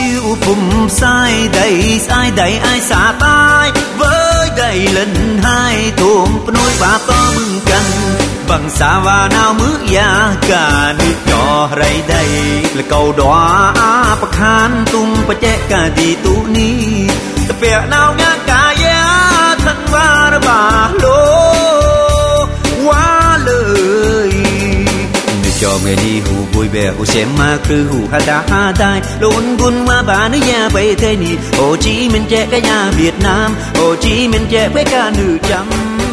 chiêu phùm sai đầy ai xả tai với đầy lần hai tôm nuôi bà to mừng canh bằng xa và nào mướt ya cả nước nhỏ rây đầy là cầu đóa bạc khan tung bà trẻ cả đi tu ni vẻ nào ngã cả ya thân ba bà lô quá lời cho mẹ đi hù vui vẻ hù xem ma cứ hù ha đai luôn buồn ma bà nữ nhà bay thế ni Hồ Chí Minh trẻ cái nhà Việt Nam Hồ Chí Minh trẻ với cả nữ chăm